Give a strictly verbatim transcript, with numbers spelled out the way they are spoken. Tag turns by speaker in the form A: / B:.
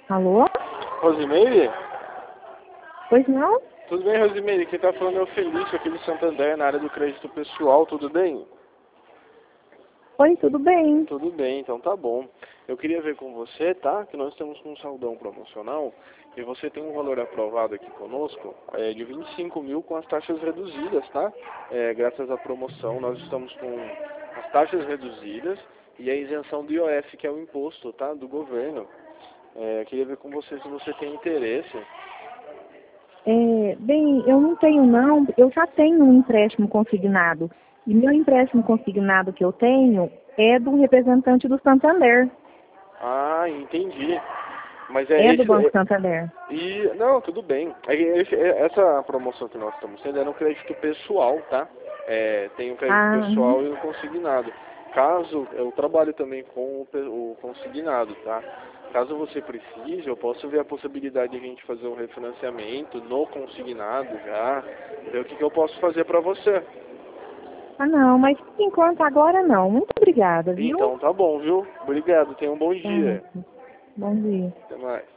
A: Alô?
B: Rosimeire?
A: Pois não?
B: Tudo bem, Rosimeire? Quem tá falando é o Felício, aqui do Santander, na área do crédito pessoal, tudo bem?
A: Oi, tudo bem?
B: Tudo bem, então tá bom. Eu queria ver com você, tá? Que nós estamos com um saldão promocional e você tem um valor aprovado aqui conosco é, de vinte e cinco mil com as taxas reduzidas, tá? É, graças à promoção, nós estamos com as taxas reduzidas e a isenção do I O F, que é o imposto, tá? Do governo. É, queria ver com você se você tem interesse.
A: É, bem, eu não tenho não, eu já tenho um empréstimo consignado. E meu empréstimo consignado que eu tenho é do representante do Santander.
B: Ah, entendi. Mas é
A: É do
B: esse...
A: Banco
B: É,
A: Santander.
B: e, não, tudo bem. É, esse- é, essa promoção que nós estamos tendo é no crédito pessoal, tá? É, tem o crédito
A: Ah, uhum.
B: pessoal e o consignado. Caso, eu trabalho também com o, pe- o consignado, tá? Caso você precise, eu posso ver a possibilidade de a gente fazer um refinanciamento no consignado já. Ver o que, que eu posso fazer para você.
A: Ah, não, mas por enquanto agora não. Muito obrigada, viu?
B: Então tá bom, viu? Obrigado, tenha um bom
A: Tá,
B: dia.
A: bom dia.
B: Até mais.